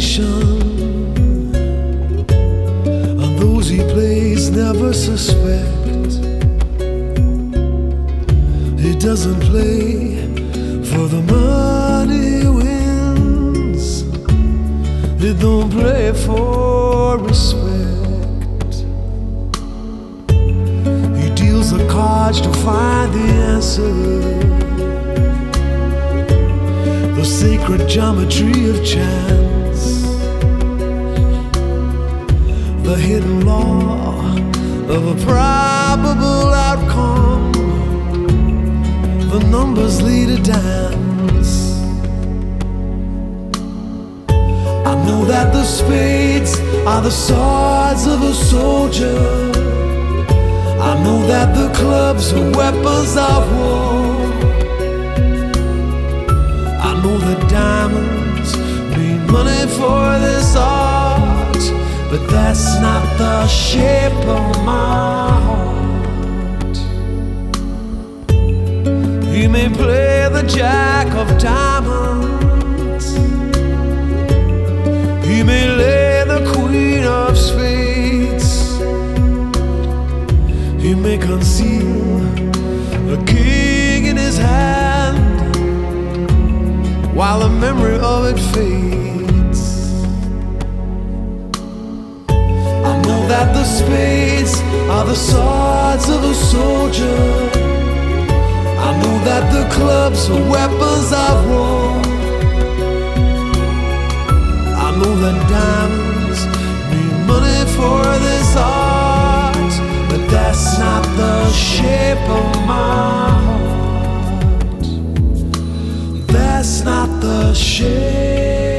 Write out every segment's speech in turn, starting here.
station, and those he plays never suspect. He doesn't play for the money he wins. He don't play for respect. He deals the cards to find the answer, the sacred geometry of chance, the hidden law of a probable outcome. The numbers lead a dance. I know that the spades are the swords of a soldier. I know that the clubs are weapons of war. I know that diamonds mean money for this art, but that's not the shape of my heart. He may play the jack of diamonds, he may lay the queen of spades, he may conceal a king in his hand while the memory of it fades. I know that the spades are the swords of a soldier. I know that the clubs are weapons of war. I know that diamonds mean money for this art, but that's not the shape of my heart. That's not the shape.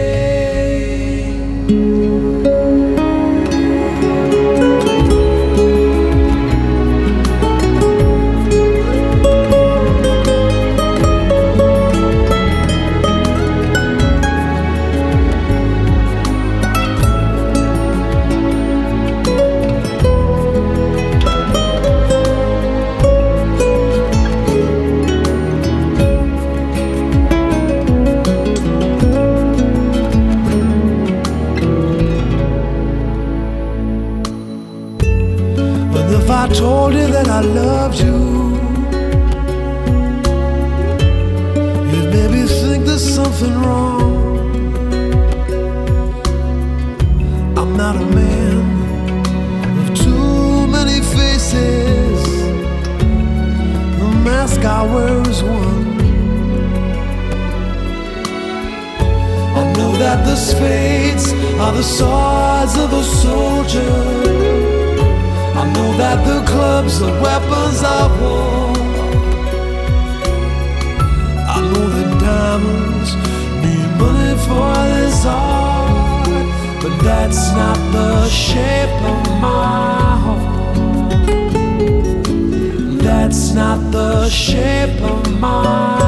If I told you that I loved you, you'd maybe think there's something wrong. I'm not a man of too many faces. The mask I wear is one. I know that the spades are the swords of a soldier. I know that the clubs are weapons of war. I know that diamonds mean money for this art, but that's not the shape of my heart. That's not the shape of my heart.